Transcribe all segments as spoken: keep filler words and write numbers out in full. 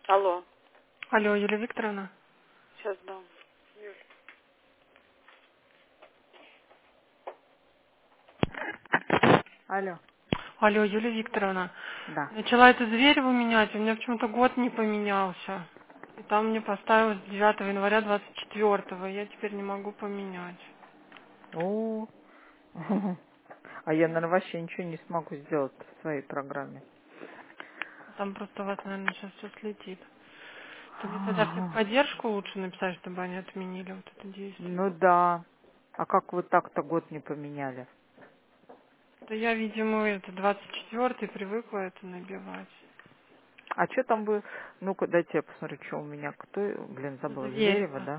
Алло. Алло, Юлия Викторовна. Сейчас дам. Алло. Алло, Юлия Викторовна. Да. Начала эту Звереву менять, у меня почему-то год не поменялся. И там мне поставилось девятого января двадцать четвёртого, я теперь не могу поменять. О, а я, наверное, вообще ничего не смогу сделать в своей программе. Там просто у вас, наверное, сейчас все слетит. То мне тогда в техподдержку лучше написать, чтобы они отменили вот это действие. Ну да. А как вы так-то год не поменяли? Да я, видимо, это двадцать четвёртый привыкла это набивать. А что там вы... Ну-ка, дайте я посмотрю, что у меня. Кто... Блин, забыла. Зверева, Зверева. да?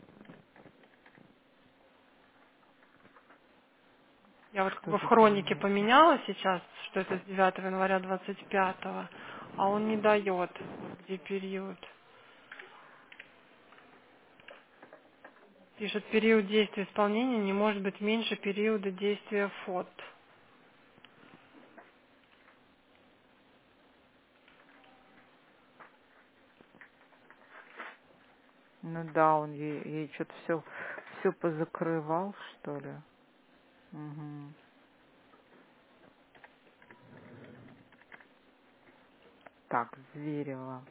Я вот как Что бы в за хронике фигня? поменяла сейчас, что это с девятого января двадцать пятого, а он не дает, вот где период. Пишет, период действия исполнения не может быть меньше периода действия ФОТ. Ну да, он ей, ей что-то все, все позакрывал, что ли. Угу. Так, Зверева.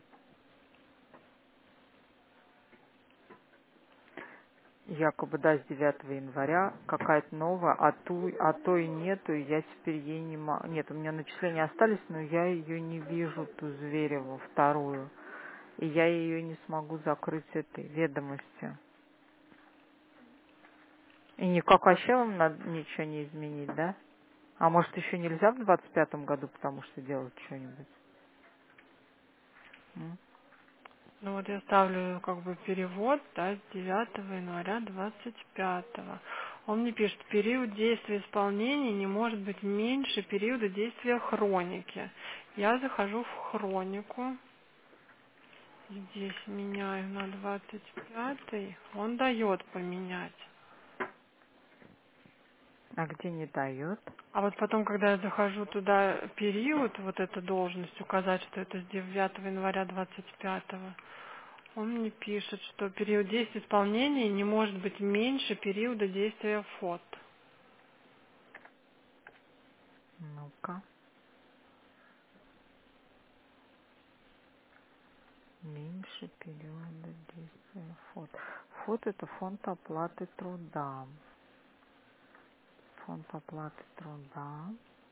Якобы, да, с девятого января какая-то новая, а, ту, а то и нету, и я теперь ей не могу. Нет, у меня начисления остались, но я ее не вижу, ту Звереву, вторую. И я ее не смогу закрыть этой ведомости. И никак вообще вам надо ничего не изменить, да? А может еще нельзя в двадцать пятом году, потому что делать что-нибудь? М? Ну вот я ставлю как бы перевод, да, с девятого января двадцать пятого. Он мне пишет, период действия исполнения не может быть меньше периода действия хроники. Я захожу в хронику, здесь меняю на двадцать пятый, он дает поменять. А где не дает? А вот потом, когда я захожу туда, период, вот эта должность, указать, что это с девятого января двадцать пятого, он мне пишет, что период действия исполнения не может быть меньше периода действия ФОТ. Ну-ка. Меньше периода действия фот. Фот это фонд оплаты труда. Фонд оплаты труда.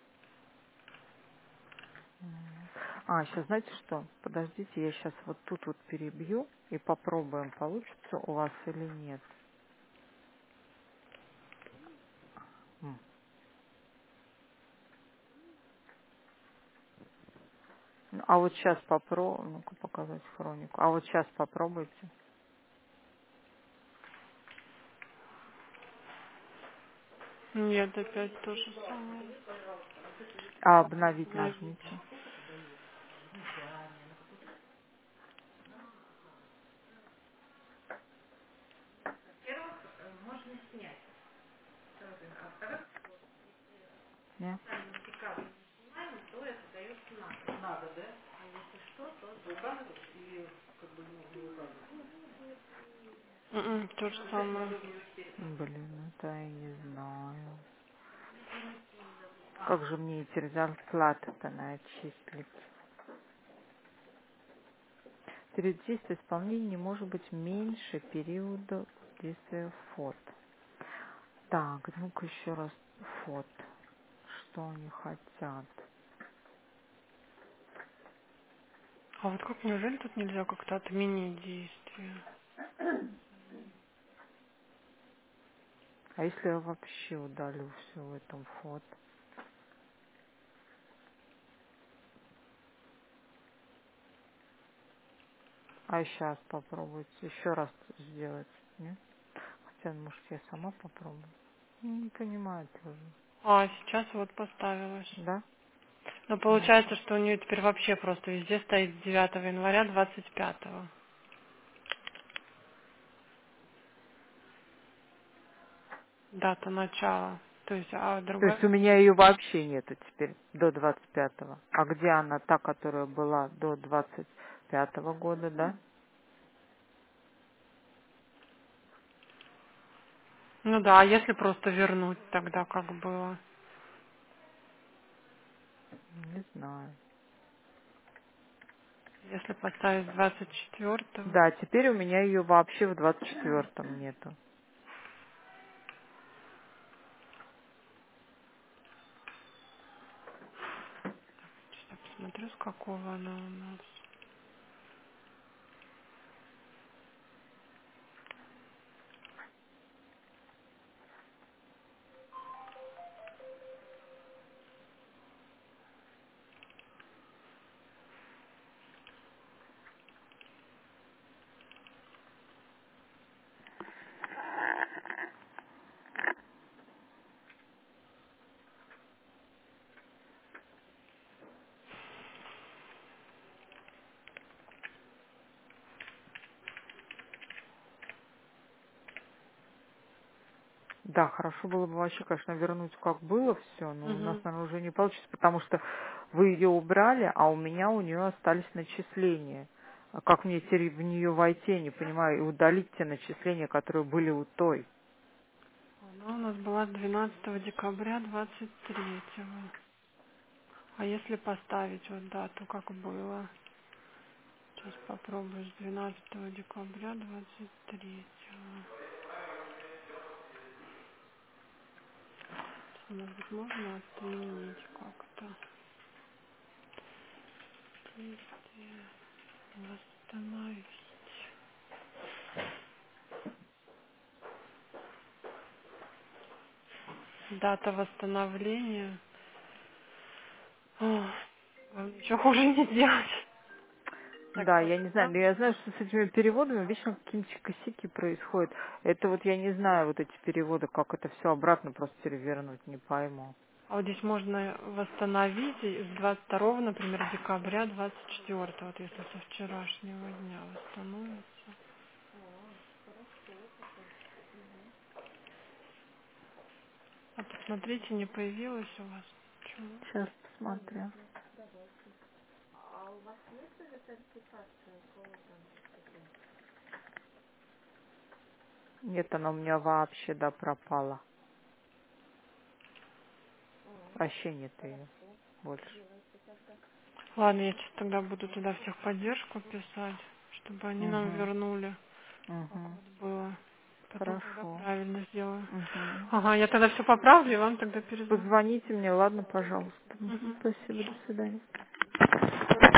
М. А, сейчас знаете что? Подождите, я сейчас вот тут вот перебью и попробуем, получится у вас или нет. М. Ну, а вот сейчас попробуем, ну-ка показать хронику. А вот сейчас попробуйте. Нет, опять то же самое. А обновить Обновить. нажмите. Нет? М, То же самое. Блин, это я не знаю. Как же мне теперь зарплата-то начислить? Период действия исполнения не может быть меньше периода действия фот. Так, ну-ка еще раз фот. Что они хотят? А вот как, неужели тут нельзя как-то отменить действие? А если я вообще удалю все в этом фот? А сейчас попробуйте еще раз сделать, нет? Хотя, может, я сама попробую. Ну, не понимаю тоже. А, сейчас вот поставилась. Да? Но Ну, получается, что у нее теперь вообще просто везде стоит с девятого января двадцать пятого. Дата начала. То есть, а то есть другая... у меня ее вообще нету теперь до двадцать пятого. А где она, та, которая была до двадцать пятого года, да? Ну да, а если просто вернуть тогда, как было? Не знаю. Если поставить с двадцать четвёртого? Да, теперь у меня ее вообще в двадцать четвёртом нету. Сейчас я посмотрю, с какого она у нас. Да, хорошо было бы вообще, конечно, вернуть как было все, но у нас, Угу. наверное, уже не получится, потому что вы ее убрали, а у меня у нее остались начисления. А как мне теперь в нее войти, я не понимаю, и удалить те начисления, которые были у той? Она у нас была с двенадцатого декабря двадцать третьего. А если поставить вот дату, как было? Сейчас попробую с двенадцатого декабря двадцать третьего. Может быть, можно отменить как-то? Действие восстановить. Дата восстановления. Ох, вам ничего хуже не сделать. Так, Да, я не знаю, но восстановить. я знаю, что с этими переводами вечно какие-нибудь косяки происходят. Это вот я не знаю, вот эти переводы, как это все обратно просто перевернуть, не пойму. А вот здесь можно восстановить и с двадцать второго, например, декабря двадцать четвёртого, вот если со вчерашнего дня восстановится. А посмотрите, не появилось у вас ничего. Сейчас посмотрю. Нет, она у меня вообще, да, пропала. Вообще нет ее больше. Ладно, я сейчас тогда буду туда в техподдержку писать, чтобы они нам Угу, вернули, как угу. вот было. Потом тогда Хорошо. правильно сделаю. Угу. Ага, я тогда все поправлю и вам тогда перезвоню. Позвоните мне, ладно, пожалуйста. Мгм. Угу, Спасибо, до хорошо. свидания.